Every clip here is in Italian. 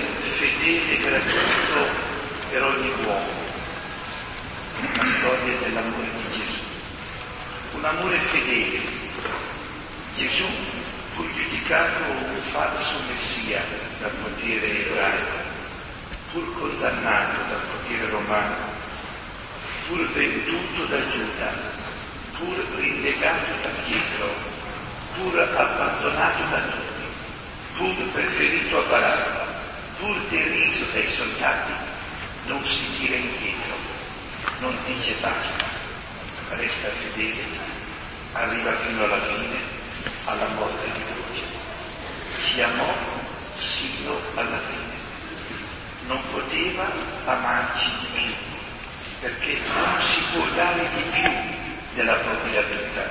fedele e gratuito per ogni uomo. La storia dell'amore di Gesù. Un amore fedele. Gesù fu giudicato un falso messia dal potere ebraico, pur condannato dal potere romano, pur venduto da Giuda, pur rinnegato da Pietro, pur abbandonato da tutti, pur preferito a Barabba, pur deriso dai soldati, non si tira indietro, non dice basta, resta fedele, arriva fino alla fine, alla morte di croce. Ci amò sino alla fine. Non poteva amarci di più, perché non si può dare di più della propria vita.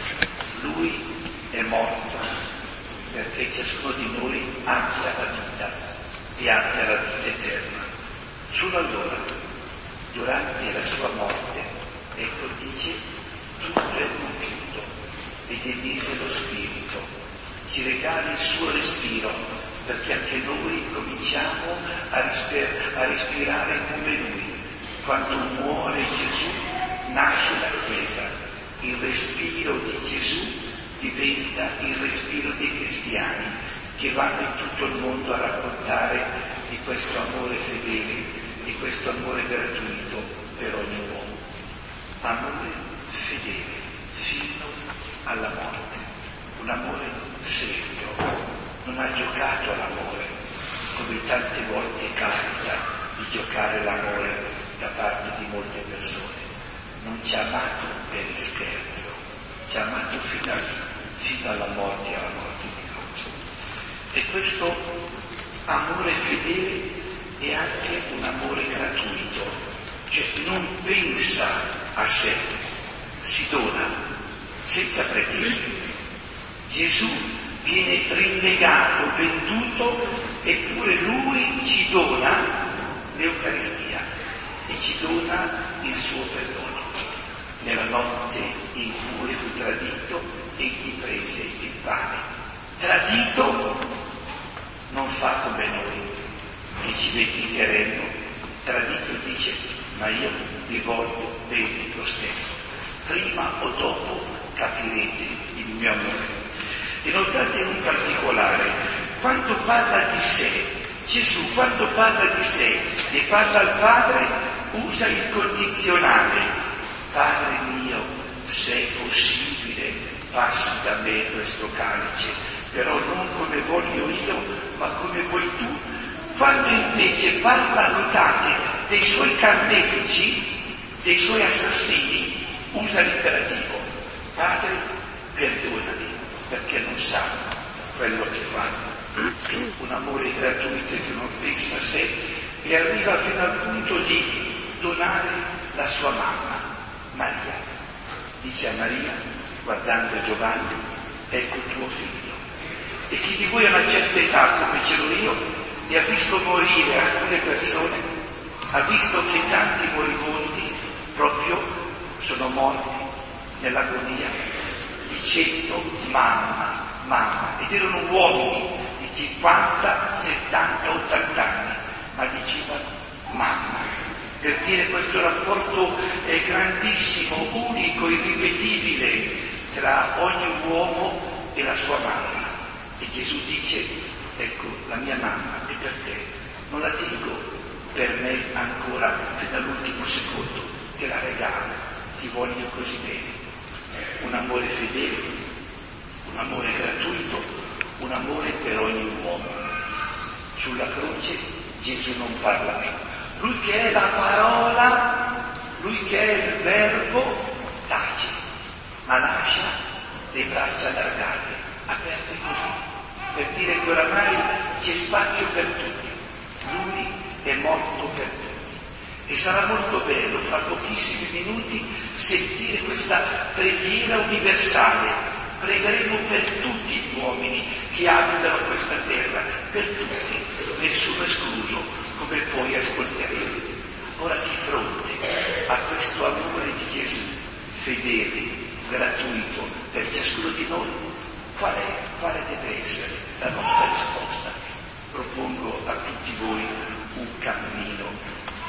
Lui è morto perché ciascuno di noi abbia la vita e abbia la vita eterna. Solo allora, durante la sua morte, ecco dice, tutto è compiuto, ed emise lo Spirito, ci regala il suo respiro, perché anche noi cominciamo a respirare come Lui. Quando muore Gesù, nasce la Chiesa. Il respiro di Gesù diventa il respiro dei cristiani, che vanno in tutto il mondo a raccontare di questo amore fedele, di questo amore gratuito per ogni uomo. Amore fedele, fino alla morte, un amore serio, non ha giocato all'amore, come tante volte capita di giocare l'amore da parte di molte persone. Non ci ha amato per scherzo, ci ha amato fino alla morte e alla morte di croce. E questo amore fedele è anche un amore gratuito, cioè non pensa a sé, si dona senza pretese. Gesù viene rinnegato, venduto, eppure Lui ci dona l'Eucaristia e ci dona il suo perdono. Nella notte in cui fu tradito, egli prese il pane. Tradito non fa come noi, che ci vendicheremo. Tradito dice, ma io vi voglio bene lo stesso. Prima o dopo capirete il mio amore. E notate in particolare, quando parla di sé, Gesù quando parla di sé e parla al Padre, usa il condizionale. Padre mio, se è possibile, passi da me questo calice, però non come voglio io, ma come vuoi tu. Quando invece parla, notate, dei suoi carnefici, dei suoi assassini, usa l'imperativo. Padre, perdonami, perché non sanno quello che fanno. Un amore gratuito che non pensa a sé e arriva fino al punto di donare la sua mamma, Maria. Dice a Maria, guardando Giovanni, ecco tuo figlio. E chi di voi a una certa età, come ce l'ho io, e ha visto morire alcune persone, ha visto che tanti moribondi proprio sono morti nell'agonia, dicendo mamma, mamma, ed erano uomini di 50, 70, 80 anni, ma dicevano mamma, per dire questo rapporto è grandissimo, unico, irripetibile tra ogni uomo e la sua mamma. E Gesù dice, ecco, la mia mamma è per te, non la dico per me ancora fino all'ultimo secondo, te la regalo, ti voglio così bene. Un amore fedele, un amore gratuito, un amore per ogni uomo. Sulla croce Gesù non parla più. Lui che è la parola, lui che è il verbo, tace, ma lascia le braccia allargate, aperte così, per dire che oramai c'è spazio per tutti. Lui è morto per tutti. E sarà molto bello, fra pochissimi minuti, sentire questa preghiera universale. Pregheremo per tutti gli uomini che abitano questa terra, per tutti, nessuno escluso, come poi ascolteremo. Ora di fronte a questo amore di Gesù, fedele, gratuito, per ciascuno di noi, quale deve essere la nostra risposta? Propongo a tutti voi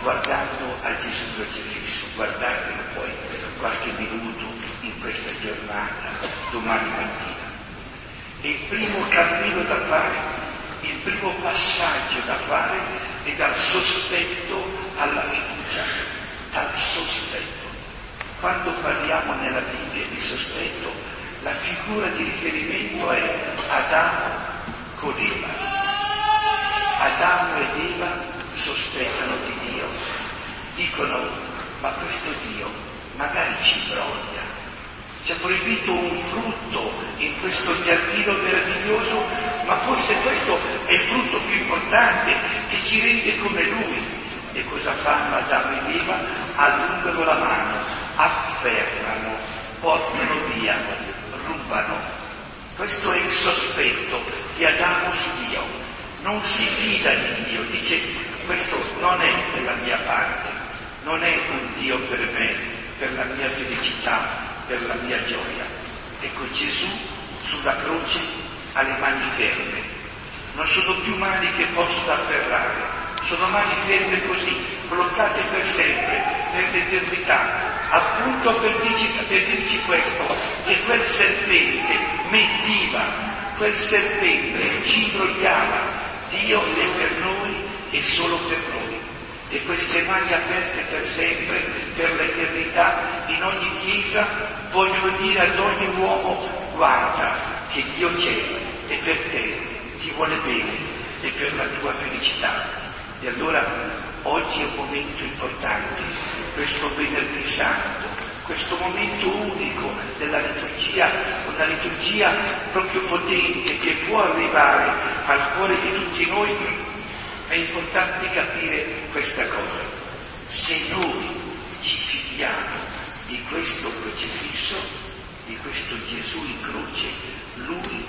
guardando a Gesù crocifisso, guardatelo poi qualche minuto in questa giornata, domani mattina. E il primo cammino da fare, il primo passaggio da fare è dal sospetto alla fiducia, dal sospetto. Quando parliamo nella Bibbia di sospetto, la figura di riferimento è Adamo con Eva. Adamo ed Eva sospettano di Dio, dicono: ma questo Dio magari ci imbrolla, ci ha proibito un frutto in questo giardino meraviglioso, ma forse questo è il frutto più importante che ci rende come Lui. E cosa fanno Adamo ed Eva? Allungano la mano, afferrano, portano via, rubano. Questo è il sospetto di Adamo su Dio. Non si fida di Dio, dice: questo non è della mia parte, non è un Dio per me, per la mia felicità, per la mia gioia. Ecco, Gesù sulla croce ha le mani ferme, non sono più mani che posso afferrare, sono mani ferme così, bloccate per sempre, per l'eternità, appunto per dirci questo, che quel serpente mentiva, quel serpente ci imbrogliava. Dio è per noi e solo per noi. E queste mani aperte per sempre, per l'eternità, in ogni chiesa vogliono dire ad ogni uomo: guarda che Dio c'è e per te, ti vuole bene e per la tua felicità. E allora oggi è un momento importante, questo venerdì santo, questo momento unico della liturgia, una liturgia proprio potente che può arrivare al cuore di tutti noi. È importante capire questa cosa: se noi ci fidiamo di questo crocifisso, di questo Gesù in croce, Lui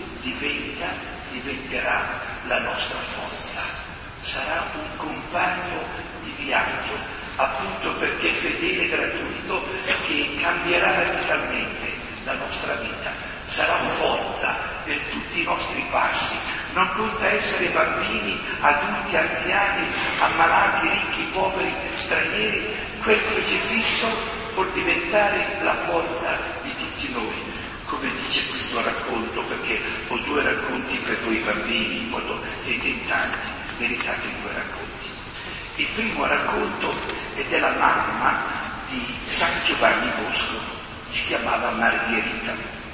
diventerà la nostra forza, sarà un compagno di viaggio, appunto perché fedele e gratuito, che cambierà radicalmente la nostra vita, sarà forza per tutti i nostri passi. Non conta essere bambini, adulti, anziani, ammalati, ricchi, poveri, stranieri, quel crocifisso può diventare la forza di tutti noi, come dice questo racconto, perché ho due racconti per voi bambini, in modo siete in tanti, meritate due racconti. Il primo racconto è della mamma di San Giovanni Bosco, si chiamava Margherita.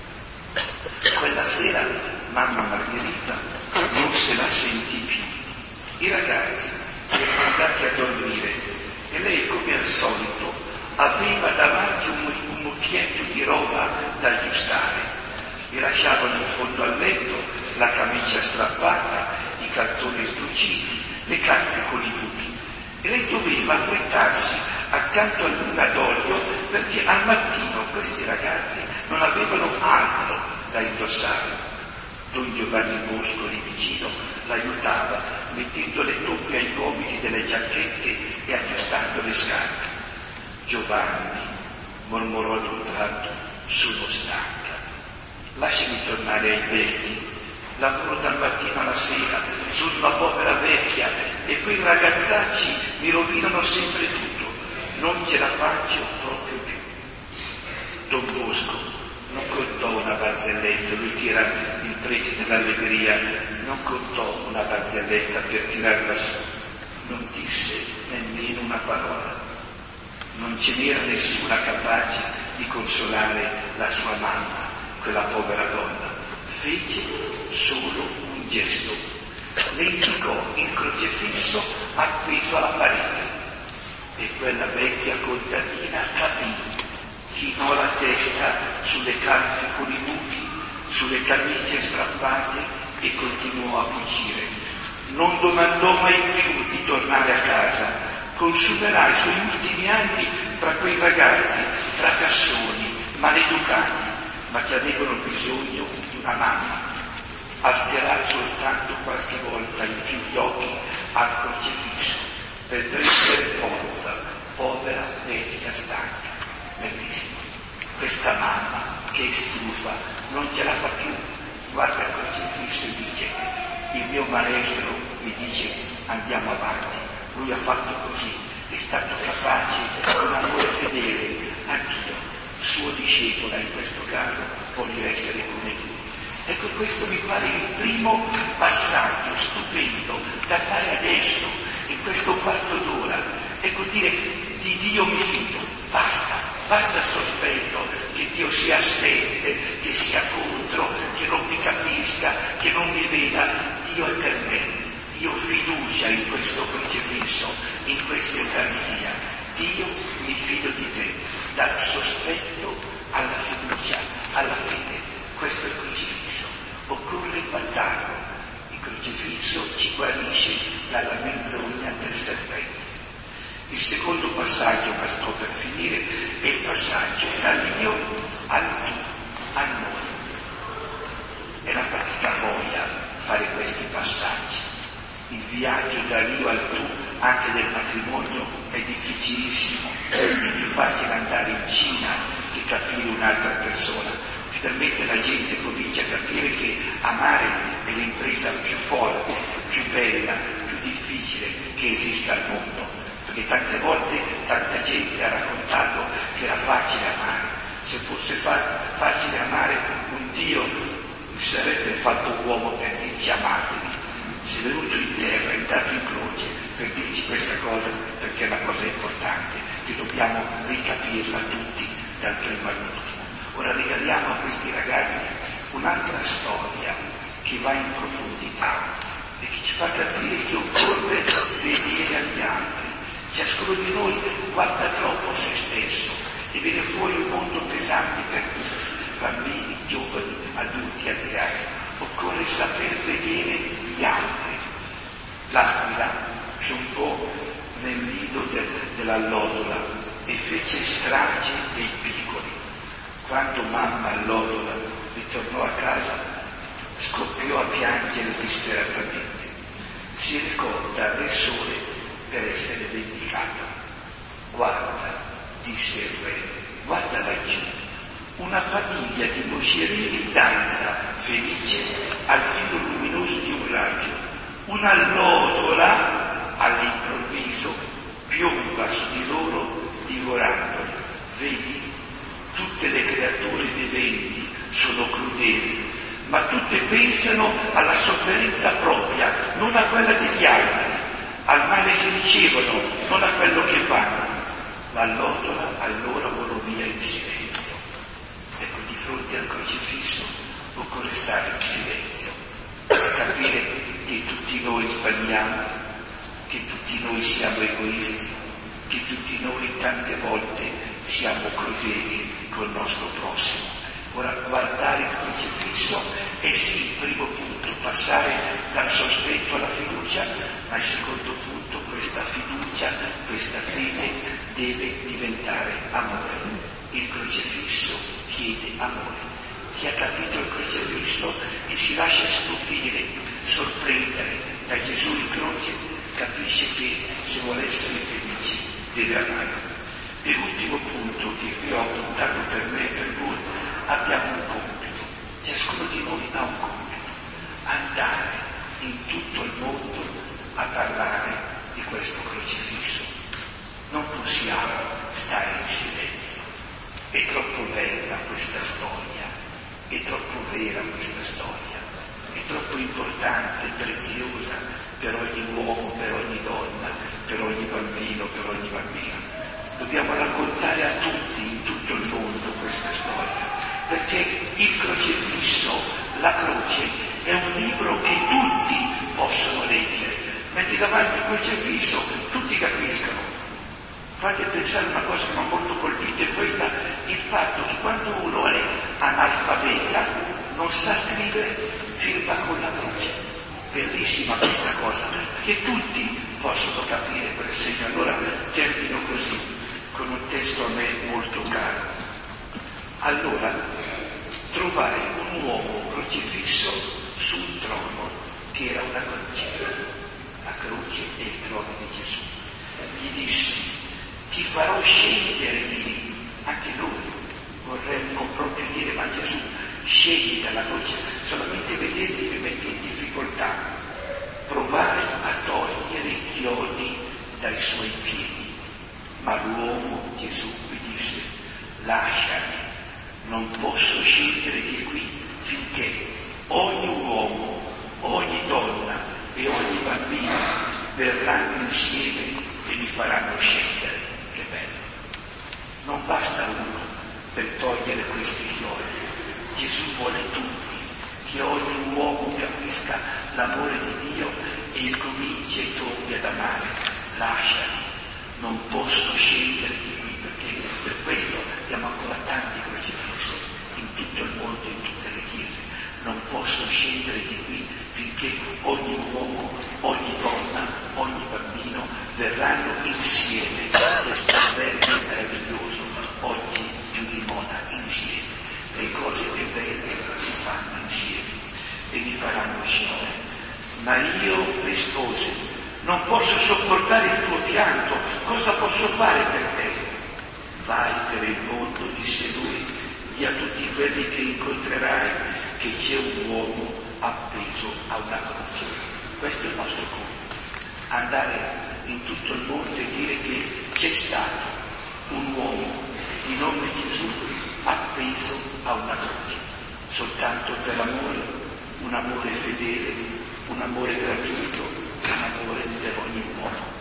Quella sera mamma Margherita non se la sentì più. I ragazzi erano andati a dormire e lei, come al solito, aveva davanti un mucchietto di roba da aggiustare. Vi lasciavano in fondo al letto la camicia strappata, i cartoni sdruciti, le calze con i buchi. E lei doveva affrettarsi accanto al luna d'olio, perché al mattino questi ragazzi non avevano altro da indossare. Don Giovanni Bosco lì vicino l'aiutava, mettendo le toppe ai gomiti delle giacchette e aggiustando le scarpe. Giovanni, mormorò ad un tratto: sono stanca, lasciami tornare ai vecchi, lavoro dal mattino alla sera, sono una povera vecchia e quei ragazzacci mi rovinano sempre tutto, non ce la faccio proprio più. Don Bosco non contò una barzelletta, lui che era il prete dell'allegria, non contò una barzelletta per tirarla su, non disse nemmeno una parola. Non ce n'era nessuna capace di consolare la sua mamma, quella povera donna. Fece solo un gesto, le indicò il crocifisso appeso alla parete e quella vecchia contadina capì. Chinò la testa sulle calze con i buchi, sulle camicie strappate e continuò a cucire. Non domandò mai più di tornare a casa. Consumerà i suoi ultimi anni tra quei ragazzi fracassoni, maleducati, ma che avevano bisogno di una mamma. Alzerà soltanto qualche volta in più gli occhi al crocifisso per prendere forza, povera vecchia stanca. Bellissimo. Questa mamma che è stufa, non ce la fa più, guarda il crocifisso e dice: il mio maestro mi dice andiamo avanti, lui ha fatto così, è stato capace di un amore fedele. Anch'io, suo discepolo in questo caso, voglio essere come lui. Ecco, questo mi pare il primo passaggio stupendo da fare adesso, in questo quarto d'ora. Ecco, dire: di Dio mi fido, basta sospetto che Dio sia assente, che sia contro, che non mi capisca, che non mi veda. Dio è per me. Io ho fiducia in questo crocifisso, in questa Eucaristia. Dio, mi fido di te, dal sospetto alla fiducia, alla fede. Questo è il crocifisso. Occorre guardarlo. Il crocifisso ci guarisce dalla menzogna del serpente. Il secondo passaggio, ma sto per finire, è il passaggio dall'io al tu, a noi. È una fatica boia fare questi passaggi. Il viaggio dall'io al tu, anche del matrimonio, è difficilissimo. È più facile andare in Cina che capire un'altra persona. Finalmente la gente comincia a capire che amare è l'impresa più forte, più bella, più difficile che esista al mondo. Perché tante volte tanta gente ha raccontato che era facile amare. Se fosse facile amare un Dio, sarebbe fatto uomo per dirci amatevi. Si è venuto in terra, è entrato in croce per dirci questa cosa, perché è una cosa importante, che dobbiamo ricapirla tutti, dal primo all'ultimo. Ora regaliamo a questi ragazzi un'altra storia che va in profondità e che ci fa capire che occorre vedere agli altri. Ciascuno di noi guarda troppo se stesso e viene fuori un mondo pesante per tutti, bambini, giovani, adulti, anziani. Occorre saper vedere gli altri. L'aquila piombo nel nido dell'allodola e fece strage dei piccoli. Quando mamma allodola ritornò a casa, scoppiò a piangere disperatamente. Si recò dal Re Sole per essere vendicato. Guarda, disse il re, guarda laggiù, una famiglia di moscerini danza felice al filo luminoso di un raggio. Un'allodola all'improvviso piomba su di loro divorandoli. Vedi, tutte le creature viventi sono crudeli, ma tutte pensano alla sofferenza propria, non a quella degli altri, al male che ricevono, non a quello che fanno. L'allodola allora volò via in silenzio. Ecco, di fronte al crocifisso occorre stare in silenzio, capire che tutti noi sbagliamo, che tutti noi siamo egoisti, che tutti noi tante volte siamo crudeli col nostro prossimo. Ora, guardare il crocifisso è sì il primo punto, passare dal sospetto alla fiducia, ma il secondo punto, questa fiducia, questa fede deve diventare amore. Il crocifisso chiede amore. Chi ha capito il crocifisso e si lascia stupire, sorprendere da Gesù in croce, capisce che se vuole essere felice deve amare. E l'ultimo punto che vi ho appuntato per me e per voi, abbiamo un compito, ciascuno di noi ha un compito, andare in tutto il mondo a parlare di questo crocifisso. Non possiamo stare in silenzio, è troppo bella questa storia, è troppo vera questa storia, è troppo importante, preziosa per ogni uomo, per ogni donna, per ogni bambino, per ogni bambina. Dobbiamo raccontare a tutti, in tutto il mondo, questa storia, perché il crocifisso, la croce, è un libro che tutti possono leggere. Metti davanti il crocifisso, tutti capiscono. Fate pensare una cosa che mi ha molto colpito, è questa, il fatto che quando uno è analfabeta, non sa scrivere, firma con la croce. Bellissima questa cosa, che tutti possono capire quel segno. Allora termino così, con un testo a me molto caro. Allora trovai un uomo crocifisso su un trono che era una croce. La croce è il trono di Gesù. Gli dissi, ti farò scendere di lì. Anche noi vorremmo proprio dire, ma Gesù, scendi dalla croce, solamente vederti mi mette in difficoltà. Provai a togliere i chiodi dai suoi piedi verranno insieme e mi faranno scendere. Che bello! Non basta uno per togliere questi fiori. Gesù vuole tutti, che ogni uomo capisca l'amore di Dio e cominci e torni ad amare. Lasciali, non posso scendere di qui, perché per questo abbiamo ancora tanti crocifissi in tutto il mondo, in tutte le chiese. Non posso scendere di qui finché ogni uomo, ogni donna, ogni bambino verranno insieme. Questo verbo meraviglioso, oggi più di moda, insieme. Le cose più belle si fanno insieme e mi faranno scendere. Ma io rispose: non posso sopportare il tuo pianto, cosa posso fare per te? Vai per il mondo, disse lui, di a tutti quelli che incontrerai che c'è un uomo appeso a una croce. Questo è il nostro compito, andare in tutto il mondo e dire che c'è stato un uomo di nome Gesù appeso a una croce, soltanto per l'amore, un amore fedele, un amore gratuito, un amore per ogni uomo.